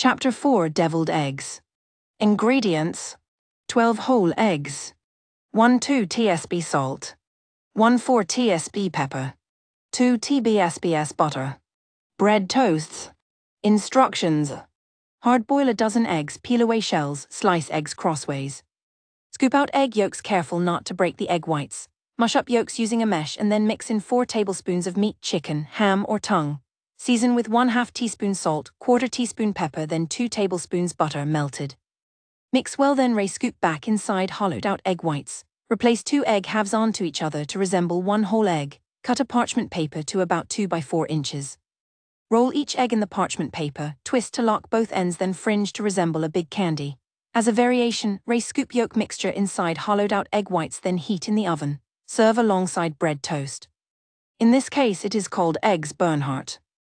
Chapter 4: Deviled Eggs. Ingredients: 12 whole eggs, 1-2 tsp salt, 1-4 tsp pepper, 2 tbsps butter. Bread toasts. Instructions: hard-boil a dozen eggs, peel away shells, slice eggs crossways. Scoop out egg yolks, careful not to break the egg whites. Mush up yolks using a mesh and then mix in 4 tablespoons of meat, chicken, ham or tongue. Season with 1/2 teaspoon salt, 1/4 teaspoon pepper, then 2 tablespoons butter melted. Mix well, then scoop back inside hollowed out egg whites. Replace 2 egg halves onto each other to resemble 1 whole egg. Cut a parchment paper to about 2 by 4 inches. Roll each egg in the parchment paper, twist to lock both ends, then fringe to resemble a big candy. As a variation, scoop yolk mixture inside hollowed out egg whites, then heat in the oven. Serve alongside bread toast. In this case it is called eggs Bernhardt.